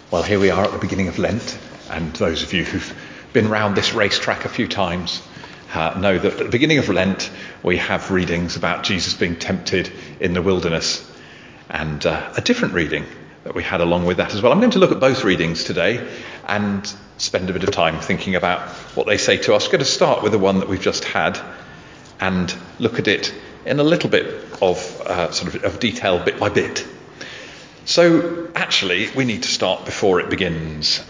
Well, here we are at the beginning of Lent, and those of you who've been round this racetrack a few times know that at the beginning of Lent we have readings about Jesus being tempted in the wilderness, and a different reading that we had along with that as well. I'm going to look at both readings today and spend a bit of time thinking about what they say to us. I'm going to start with the one that we've just had and look at it in a little bit of detail, bit by bit. So actually, we need to start before it begins.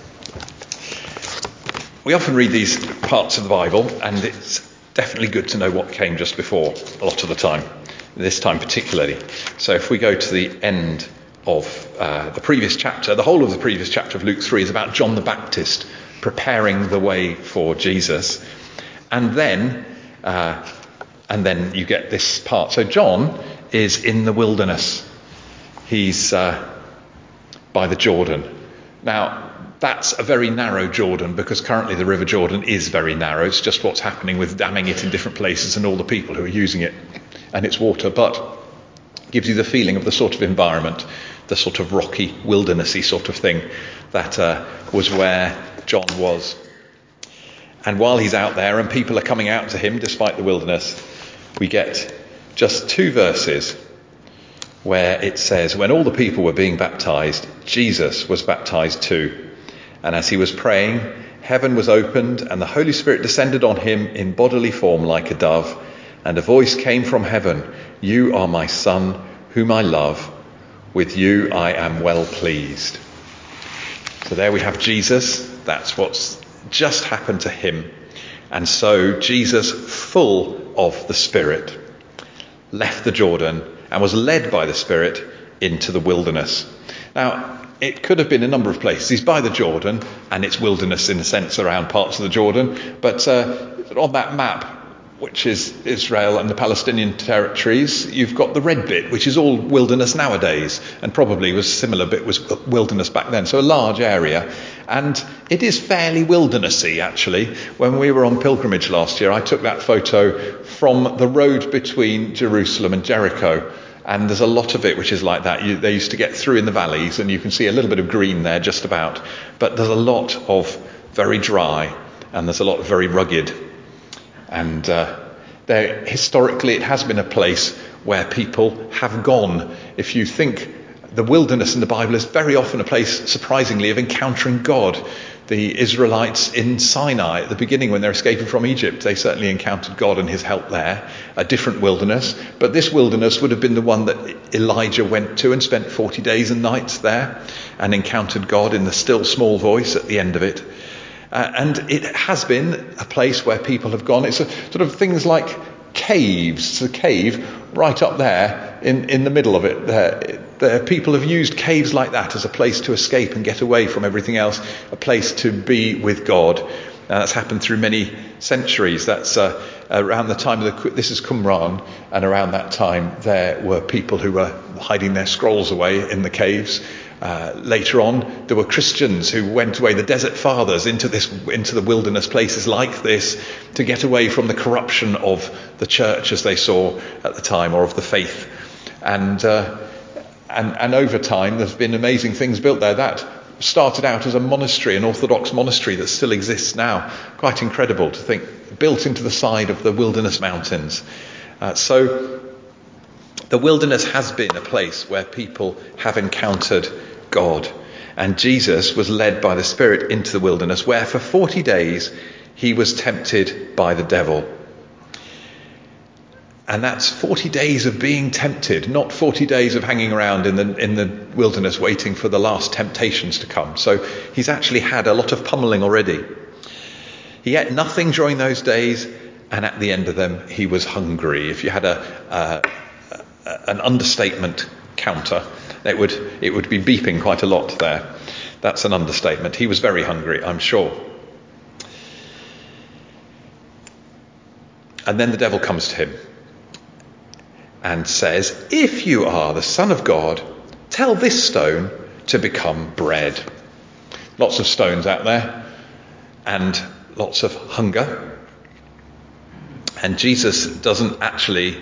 We often read these parts of the Bible, and it's definitely good to know what came just before a lot of the time, this time particularly. So if we go to the end of the previous chapter, the whole of the previous chapter of Luke 3 is about John the Baptist preparing the way for Jesus. And then you get this part. So John is in the wilderness. He's by the Jordan. Now, that's a very narrow Jordan, because currently the River Jordan is very narrow. It's just what's happening with damming it in different places and all the people who are using it and its water. But gives you the feeling of the sort of environment, the sort of rocky, wildernessy sort of thing that was where John was. And while he's out there and people are coming out to him despite the wilderness, we get just 2 verses where it says, when all the people were being baptized, Jesus was baptized too. And as he was praying, heaven was opened and the Holy Spirit descended on him in bodily form like a dove. And a voice came from heaven, "You are my Son, whom I love. With you I am well pleased." So there we have Jesus. That's what's just happened to him. And so Jesus, full of the Spirit, left the Jordan and was led by the Spirit into the wilderness. Now, it could have been a number of places. He's by the Jordan, and it's wilderness in a sense around parts of the Jordan. But on that map, which is Israel and the Palestinian territories, you've got the red bit, which is all wilderness nowadays, and probably was a similar bit was wilderness back then. So a large area. And it is fairly wildernessy, actually. When we were on pilgrimage last year, I took that photo from the road between Jerusalem and Jericho. And there's a lot of it which is like that. They used to get through in the valleys, and you can see a little bit of green there just about. But there's a lot of very dry, and there's a lot of very rugged. And there, historically, it has been a place where people have gone. If you think the wilderness in the Bible is very often a place, surprisingly, of encountering God. The Israelites in Sinai at the beginning, when they're escaping from Egypt, they certainly encountered God and his help there. A different wilderness. But this wilderness would have been the one that Elijah went to and spent 40 days and nights there and encountered God in the still small voice at the end of it. And it has been a place where people have gone. It's a, sort of things like caves. It's a cave right up there in the middle of it. There, people have used caves like that as a place to escape and get away from everything else, a place to be with God. That's happened through many centuries. That's around the time of this is Qumran, and around that time there were people who were hiding their scrolls away in the caves. Later on, there were Christians who went away, the desert fathers, into the wilderness places like this to get away from the corruption of the church as they saw at the time, or of the faith. And over time, there's been amazing things built there. That started out as a monastery, an Orthodox monastery that still exists now. Quite incredible to think, built into the side of the wilderness mountains. So the wilderness has been a place where people have encountered God. And Jesus was led by the Spirit into the wilderness, where for 40 days he was tempted by the devil. And that's 40 days of being tempted, not 40 days of hanging around in the wilderness waiting for the last temptations to come. So he's actually had a lot of pummeling already. He ate nothing during those days, and at the end of them he was hungry. If you had an understatement counter, it would be beeping quite a lot there. That's an understatement. He was very hungry, I'm sure. And then the devil comes to him and says, "If you are the Son of God, tell this stone to become bread." Lots of stones out there and lots of hunger. And Jesus doesn't actually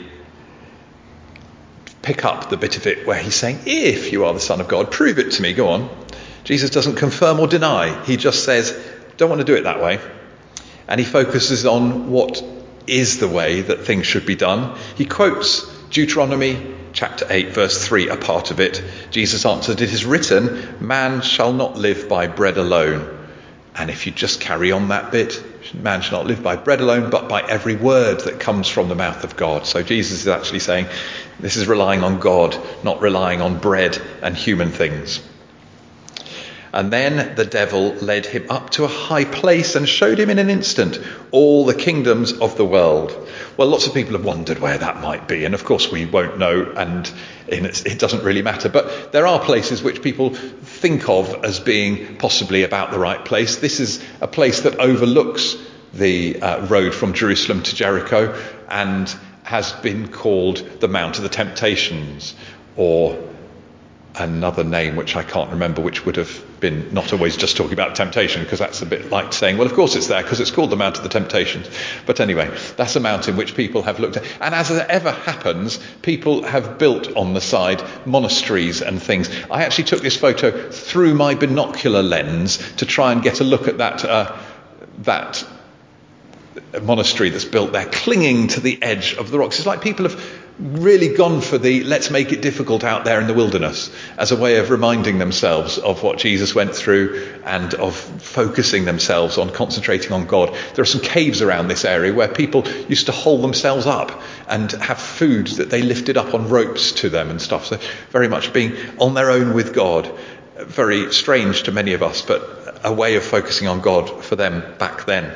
pick up the bit of it where he's saying, "If you are the Son of God, prove it to me, go on." Jesus doesn't confirm or deny. He just says, don't want to do it that way. And he focuses on what is the way that things should be done. He quotes Deuteronomy chapter 8, verse 3, a part of it. Jesus answered, it is written, man shall not live by bread alone. And if you just carry on that bit, man shall not live by bread alone, but by every word that comes from the mouth of God. So Jesus is actually saying this is relying on God, not relying on bread and human things. And then the devil led him up to a high place and showed him in an instant all the kingdoms of the world. Well, lots of people have wondered where that might be. And of course we won't know, and it doesn't really matter. But there are places which people think of as being possibly about the right place. This is a place that overlooks the road from Jerusalem to Jericho and has been called the Mount of the Temptations, or another name which I can't remember, which would have been not always just talking about temptation, because that's a bit like saying, well, of course it's there because it's called the Mount of the Temptations. But anyway, that's a mountain which people have looked at. And as it ever happens, people have built on the side monasteries and things. I actually took this photo through my binocular lens to try and get a look at that monastery that's built there, clinging to the edge of the rocks. It's like people have really gone for the let's make it difficult out there in the wilderness as a way of reminding themselves of what Jesus went through and of focusing themselves on concentrating on God. There are some caves around this area where people used to hold themselves up and have food that they lifted up on ropes to them and stuff. So very much being on their own with God. Very strange to many of us, but a way of focusing on God for them back then.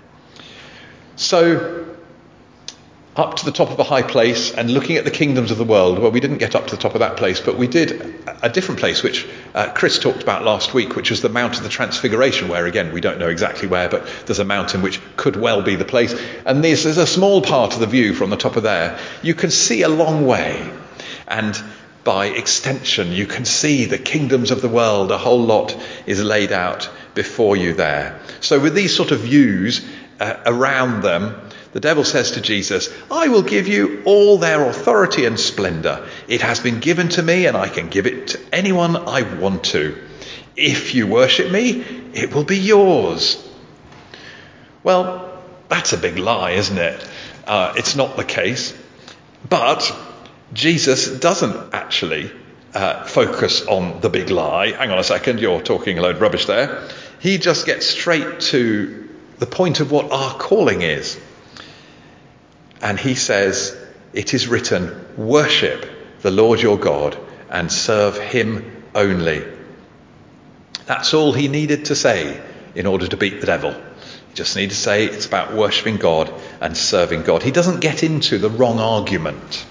So up to the top of a high place and looking at the kingdoms of the world. Well, we didn't get up to the top of that place, but we did a different place, which Chris talked about last week, which was the Mount of the Transfiguration, where, again, we don't know exactly where, but there's a mountain which could well be the place. And this is a small part of the view from the top of there. You can see a long way. And by extension, you can see the kingdoms of the world. A whole lot is laid out before you there. So with these sort of views around them, the devil says to Jesus, I will give you all their authority and splendor. It has been given to me, and I can give it to anyone I want to. If you worship me, it will be yours. Well, that's a big lie, isn't it? It's not the case. But Jesus doesn't actually focus on the big lie. Hang on a second, you're talking a load of rubbish there. He just gets straight to the point of what our calling is. And he says, it is written, worship the Lord your God and serve him only. That's all he needed to say in order to beat the devil. He just needed to say it's about worshipping God and serving God. He doesn't get into the wrong argument.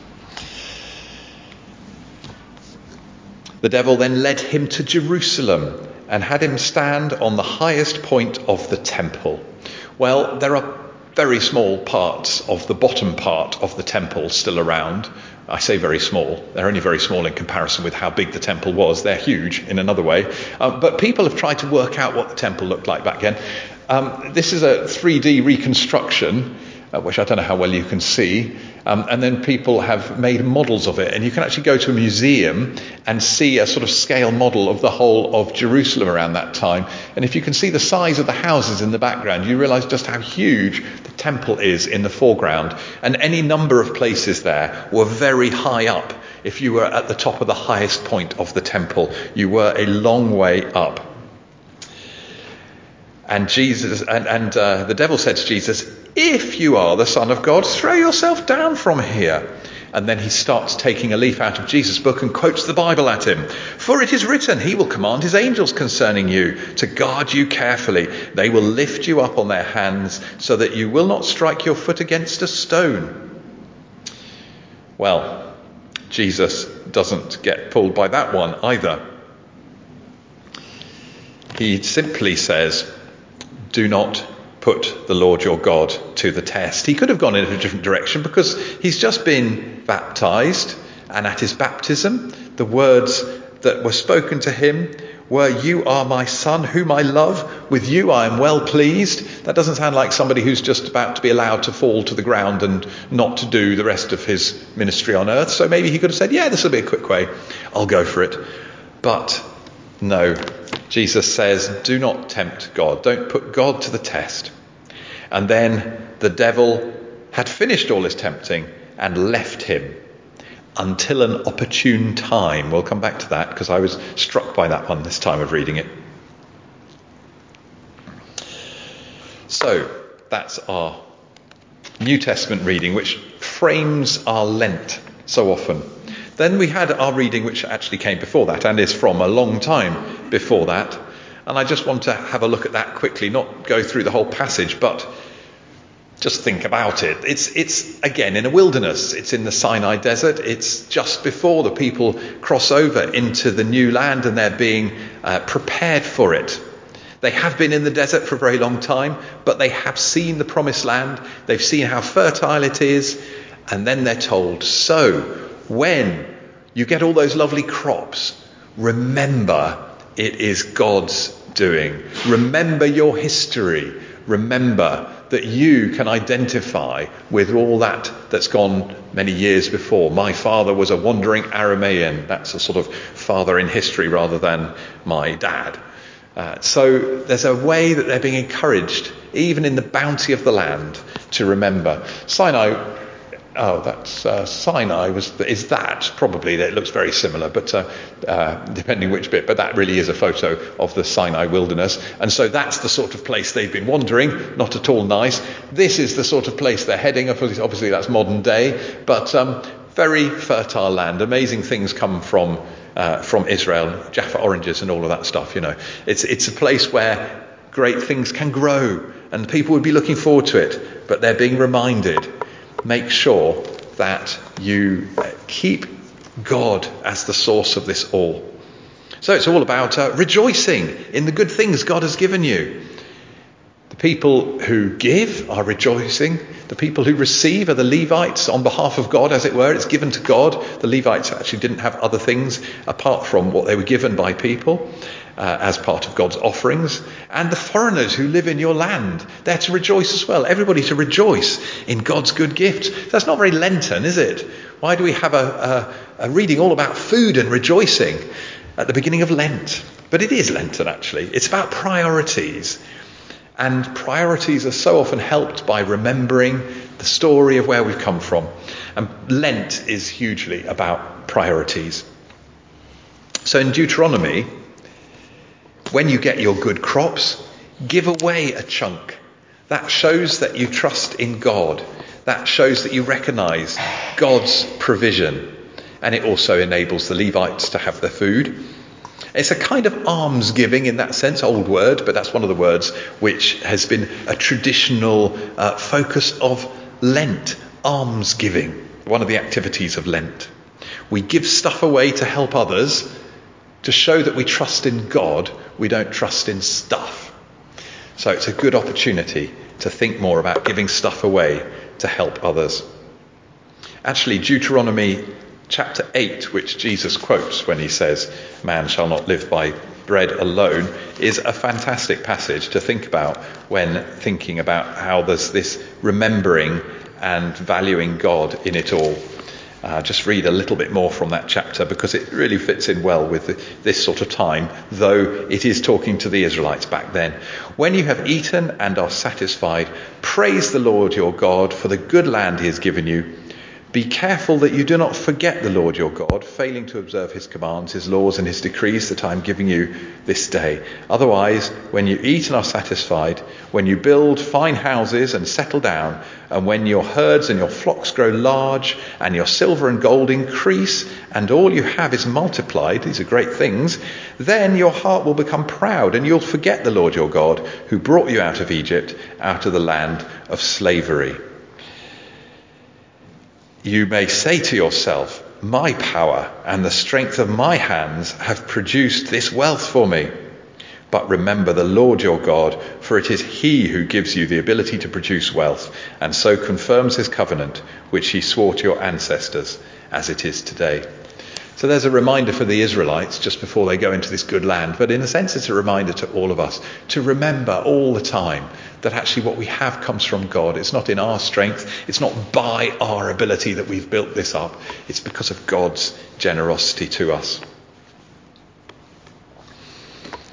The devil then led him to Jerusalem and had him stand on the highest point of the temple. Well, there are very small parts of the bottom part of the temple still around. I say very small. They're only very small in comparison with how big the temple was. They're huge in another way. But people have tried to work out what the temple looked like back then. This is a 3D reconstruction, which I don't know how well you can see. And then people have made models of it. And you can actually go to a museum and see a sort of scale model of the whole of Jerusalem around that time. And if you can see the size of the houses in the background, you realise just how huge the temple is in the foreground. And any number of places there were very high up. If you were at the top of the highest point of the temple, you were a long way up. And Jesus and the devil said to Jesus, if you are the Son of God, throw yourself down from here. And then he starts taking a leaf out of Jesus' book and quotes the Bible at him. For it is written, he will command his angels concerning you to guard you carefully. They will lift you up on their hands so that you will not strike your foot against a stone. Well, Jesus doesn't get pulled by that one either. He simply says, do not put the Lord your God to the test. He could have gone in a different direction because he's just been baptized, and at his baptism the words that were spoken to him were, you are my son whom I love, with you I am well pleased. That doesn't sound like somebody who's just about to be allowed to fall to the ground and not to do the rest of his ministry on earth. So maybe he could have said, yeah, this will be a quick way, I'll go for it. But no, Jesus says, do not tempt God. Don't put God to the test. And then the devil had finished all his tempting and left him until an opportune time. We'll come back to that because I was struck by that one this time of reading it. So that's our New Testament reading, which frames our Lent so often. Then we had our reading, which actually came before that and is from a long time before that. And I just want to have a look at that quickly, not go through the whole passage, but just think about it. It's again in a wilderness. It's in the Sinai desert. It's just before the people cross over into the new land and they're being prepared for it. They have been in the desert for a very long time, but they have seen the promised land. They've seen how fertile it is. And then they're told, so when you get all those lovely crops, remember it is God's doing. Remember your history. Remember that you can identify with all that's gone many years before. My father was a wandering Aramaean. That's a sort of father in history rather than my dad. So there's a way that they're being encouraged, even in the bounty of the land, to remember. Sinai is that probably. It looks very similar, but depending which bit. But that really is a photo of the Sinai wilderness, and so that's the sort of place they've been wandering. Not at all nice. This is the sort of place they're heading. Obviously, that's modern day, but very fertile land. Amazing things come from Israel, Jaffa oranges and all of that stuff. You know, it's a place where great things can grow, and people would be looking forward to it. But they're being reminded. Make sure that you keep God as the source of this all. So it's all about rejoicing in the good things God has given you. The people who give are rejoicing. The people who receive are the Levites on behalf of God, as it were. It's given to God. The Levites actually didn't have other things apart from what they were given by people as part of God's offerings. And the foreigners who live in your land, they're to rejoice as well. Everybody to rejoice in God's good gift. That's not very Lenten, is it? Why do we have a reading all about food and rejoicing at the beginning of Lent? But it is Lenten, actually. It's about priorities. And priorities are so often helped by remembering the story of where we've come from. And Lent is hugely about priorities. So in Deuteronomy, when you get your good crops, give away a chunk. That shows that you trust in God. That shows that you recognise God's provision. And it also enables the Levites to have their food. It's a kind of alms giving in that sense, old word, but that's one of the words which has been a traditional focus of Lent, alms giving, one of the activities of Lent. We give stuff away to help others, to show that we trust in God, we don't trust in stuff. So it's a good opportunity to think more about giving stuff away to help others. Actually, Deuteronomy chapter 8, which Jesus quotes when he says, man shall not live by bread alone, is a fantastic passage to think about when thinking about how there's this remembering and valuing God in it all. Just read a little bit more from that chapter because it really fits in well with this sort of time, though it is talking to the Israelites back then. When you have eaten and are satisfied, praise the Lord your God for the good land he has given you. Be careful that you do not forget the Lord your God, failing to observe his commands, his laws and his decrees that I am giving you this day. Otherwise, when you eat and are satisfied, when you build fine houses and settle down, and when your herds and your flocks grow large, and your silver and gold increase, and all you have is multiplied, these are great things, then your heart will become proud, and you'll forget the Lord your God, who brought you out of Egypt, out of the land of slavery. You may say to yourself, my power and the strength of my hands have produced this wealth for me. But remember the Lord your God, for it is he who gives you the ability to produce wealth, and so confirms his covenant, which he swore to your ancestors, as it is today. So there's a reminder for the Israelites just before they go into this good land, but in a sense it's a reminder to all of us to remember all the time that actually what we have comes from God. It's not in our strength, it's not by our ability that we've built this up, it's because of God's generosity to us.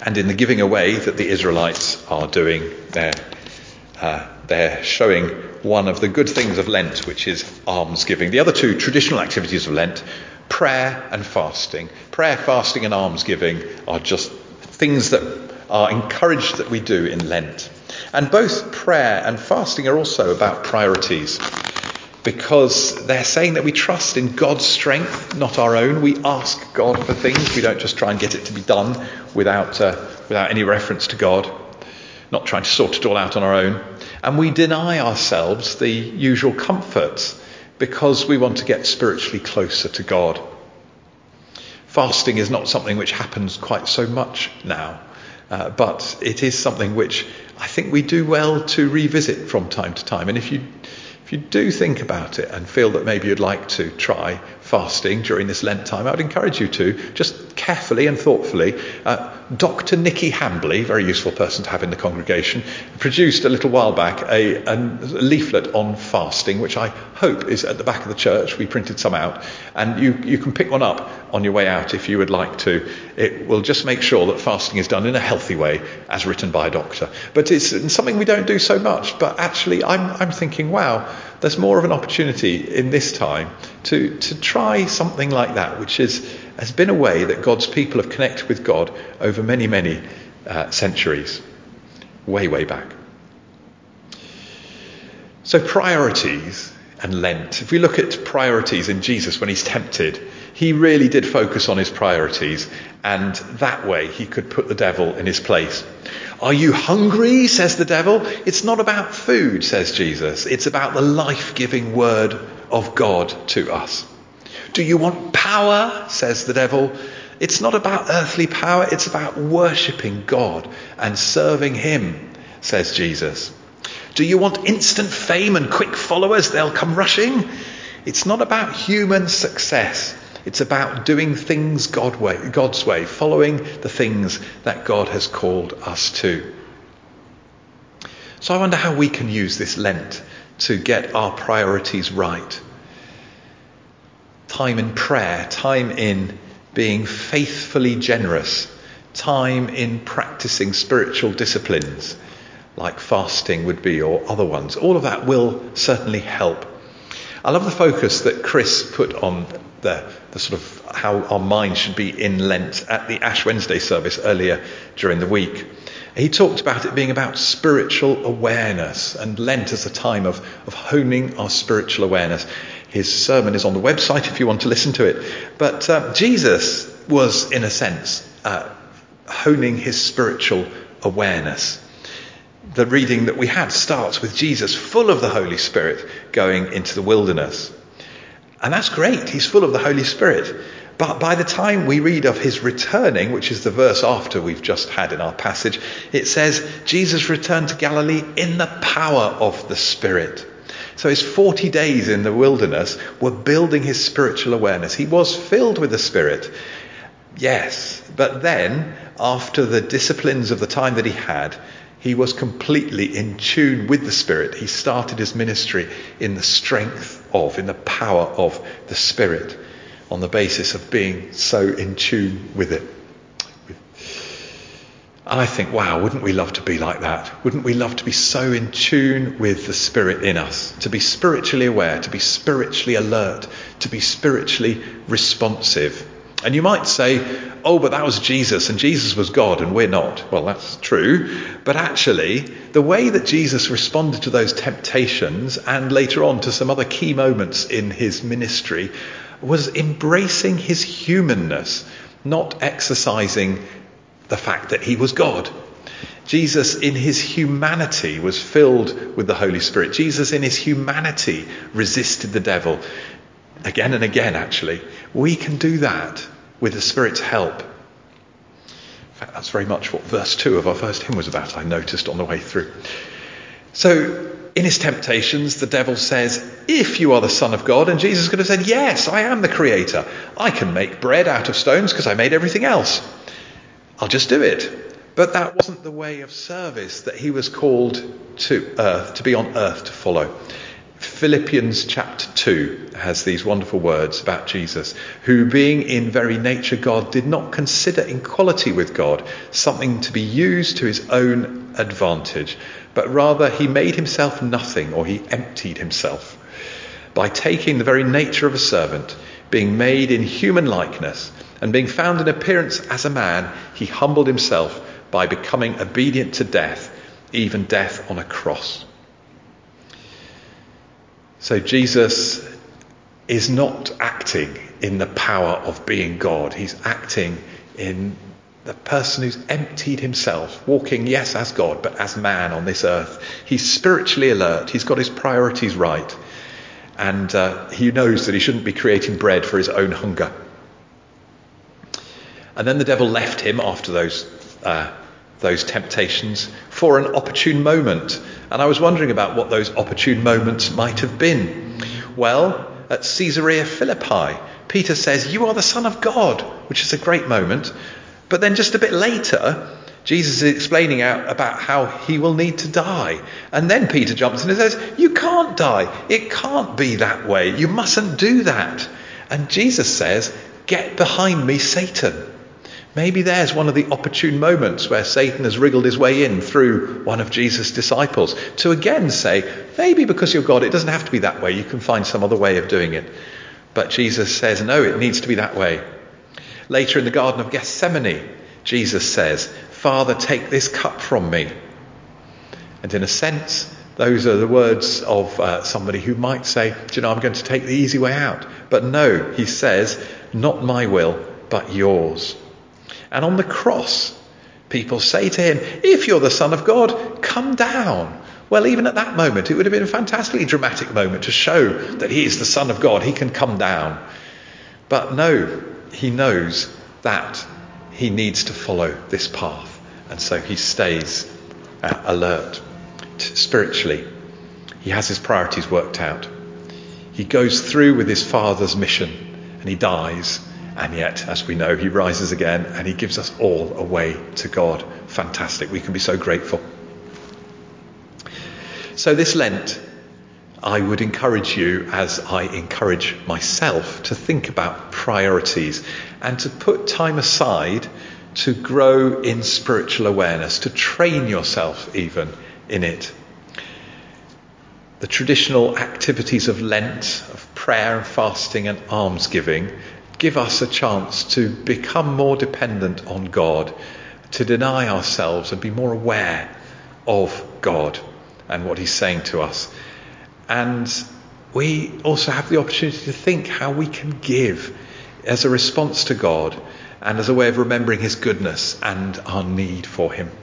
And in the giving away that the Israelites are doing, they're showing one of the good things of Lent, which is almsgiving. The other two traditional activities of Lent, prayer and fasting. Prayer, fasting and almsgiving are just things that are encouraged that we do in Lent. And both prayer and fasting are also about priorities, because they're saying that we trust in God's strength, not our own. We ask God for things. We don't just try and get it to be done without any reference to God, not trying to sort it all out on our own. And we deny ourselves the usual comforts because we want to get spiritually closer to God. Fasting is not something which happens quite so much now, but it is something which I think we do well to revisit from time to time. And if you do think about it and feel that maybe you'd like to try fasting during this Lent time, I would encourage you to, just carefully and thoughtfully. Dr. Nicky Hambley, very useful person to have in the congregation, produced a little while back a leaflet on fasting, which I hope is at the back of the church. We printed some out, and you can pick one up on your way out if you would like to. It will just make sure that fasting is done in a healthy way, as written by a doctor. But it's something we don't do so much. But actually, I'm thinking, wow, there's more of an opportunity in this time to try something like that, which has been a way that God's people have connected with God over many, many centuries, way back. So priorities and Lent. If we look at priorities in Jesus when he's tempted, he really did focus on his priorities, and that way he could put the devil in his place. Are you hungry, says the devil? It's not about food, says Jesus. It's about the life-giving word of God to us. Do you want power, says the devil? It's not about earthly power, it's about worshipping God and serving him, says Jesus. Do you want instant fame and quick followers? They'll come rushing. It's not about human success. It's about doing things God's way, following the things that God has called us to. So I wonder how we can use this Lent to get our priorities right. Time in prayer, time in being faithfully generous, time in practicing spiritual disciplines like fasting would be, or other ones. All of that will certainly help. I love the focus that Chris put on the sort of how our mind should be in Lent at the Ash Wednesday service earlier during the week. He talked about it being about spiritual awareness, and Lent as a time of honing our spiritual awareness. His sermon is on the website if you want to listen to it. But Jesus was, in a sense, honing his spiritual awareness. The reading that we had starts with Jesus full of the Holy Spirit going into the wilderness. And that's great. He's full of the Holy Spirit. But by the time we read of his returning, which is the verse after we've just had in our passage, it says Jesus returned to Galilee in the power of the Spirit. So his 40 days in the wilderness were building his spiritual awareness. He was filled with the Spirit, yes. But then, after the disciplines of the time that he had, he was completely in tune with the Spirit. He started his ministry in the strength of, in the power of the Spirit, on the basis of being so in tune with it. And I think, wow, wouldn't we love to be like that? Wouldn't we love to be so in tune with the Spirit in us? To be spiritually aware, to be spiritually alert, to be spiritually responsive. And you might say, oh, but that was Jesus, and Jesus was God, and we're not. Well, that's true. But actually, the way that Jesus responded to those temptations, and later on to some other key moments in his ministry, was embracing his humanness, not exercising the fact that he was God. Jesus in his humanity was filled with the Holy Spirit. Jesus in his humanity resisted the devil again and again, actually. We can do that with the Spirit's help. In fact, that's very much what verse 2 of our first hymn was about, I noticed on the way through. So in his temptations, the devil says, if you are the Son of God, and Jesus could have said, yes, I am the Creator. I can make bread out of stones because I made everything else. I'll just do it. But that wasn't the way of service that he was called to earth, to be on earth to follow. Philippians chapter 2 has these wonderful words about Jesus, who being in very nature God did not consider equality with God something to be used to his own advantage, but rather he made himself nothing, or he emptied himself by taking the very nature of a servant, being made in human likeness, and being found in appearance as a man, he humbled himself by becoming obedient to death, even death on a cross. So Jesus is not acting in the power of being God. He's acting in the person who's emptied himself, walking, yes, as God, but as man on this earth. He's spiritually alert. He's got his priorities right. And he knows that he shouldn't be creating bread for his own hunger. And then the devil left him after those temptations for an opportune moment. And I was wondering about what those opportune moments might have been. Well, at Caesarea Philippi, Peter says, "You are the Son of God," which is a great moment. But then just a bit later, Jesus is explaining out about how he will need to die. And then Peter jumps in and says, "You can't die. It can't be that way. You mustn't do that." And Jesus says, "Get behind me, Satan." Maybe there's one of the opportune moments where Satan has wriggled his way in through one of Jesus' disciples to again say, maybe because you're God, it doesn't have to be that way. You can find some other way of doing it. But Jesus says, no, it needs to be that way. Later in the Garden of Gethsemane, Jesus says, "Father, take this cup from me." And in a sense, those are the words of somebody who might say, "Do you know, I'm going to take the easy way out." But no, he says, "Not my will, but yours." And on the cross, people say to him, "If you're the Son of God, come down." Well, even at that moment, it would have been a fantastically dramatic moment to show that he is the Son of God. He can come down. But no, he knows that he needs to follow this path. And so he stays alert spiritually. He has his priorities worked out. He goes through with his Father's mission and he dies. And yet, as we know, he rises again and he gives us all a way to God. Fantastic. We can be so grateful. So this Lent, I would encourage you, as I encourage myself, to think about priorities and to put time aside to grow in spiritual awareness, to train yourself even in it. The traditional activities of Lent, of prayer and fasting and almsgiving, give us a chance to become more dependent on God, to deny ourselves and be more aware of God and what he's saying to us. And we also have the opportunity to think how we can give as a response to God and as a way of remembering his goodness and our need for him.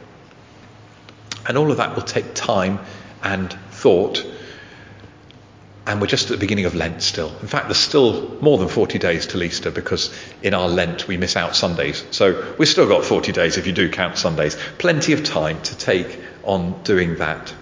And all of that will take time and thought. And we're just at the beginning of Lent still. In fact, there's still more than 40 days till Easter, because in our Lent we miss out Sundays. So we've still got 40 days if you do count Sundays. Plenty of time to take on doing that.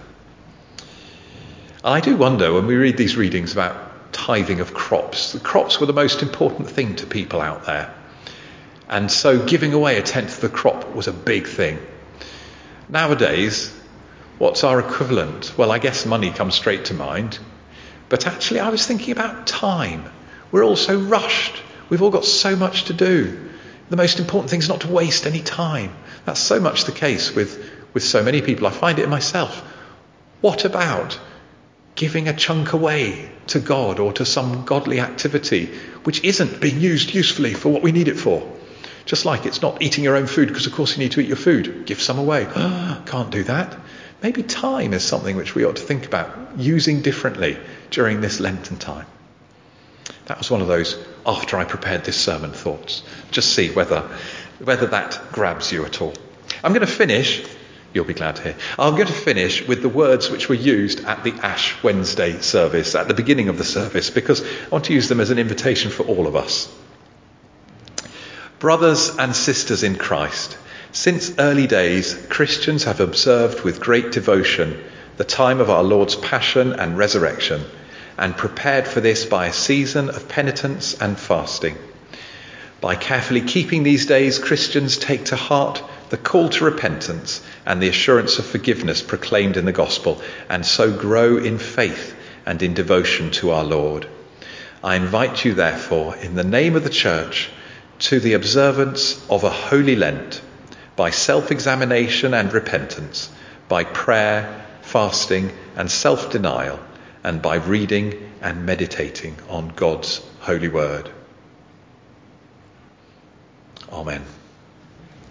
I do wonder, when we read these readings about tithing of crops, the crops were the most important thing to people out there. And so giving away a tenth of the crop was a big thing. Nowadays, what's our equivalent? Well, I guess money comes straight to mind. But actually, I was thinking about time. We're all so rushed. We've all got so much to do. The most important thing is not to waste any time. That's so much the case with so many people. I find it in myself. What about giving a chunk away to God or to some godly activity which isn't being used usefully for what we need it for? Just like it's not eating your own food because, of course, you need to eat your food. Give some away. Can't do that. Maybe time is something which we ought to think about using differently during this Lenten time. That was one of those after I prepared this sermon thoughts. Just see whether that grabs you at all. I'm going to finish, you'll be glad to hear, I'm going to finish with the words which were used at the Ash Wednesday service, at the beginning of the service, because I want to use them as an invitation for all of us. Brothers and sisters in Christ, since early days, Christians have observed with great devotion the time of our Lord's passion and resurrection, and prepared for this by a season of penitence and fasting. By carefully keeping these days, Christians take to heart the call to repentance and the assurance of forgiveness proclaimed in the gospel, and so grow in faith and in devotion to our Lord. I invite you, therefore, in the name of the Church, to the observance of a holy Lent, by self-examination and repentance, by prayer, fasting and self-denial, and by reading and meditating on God's holy word.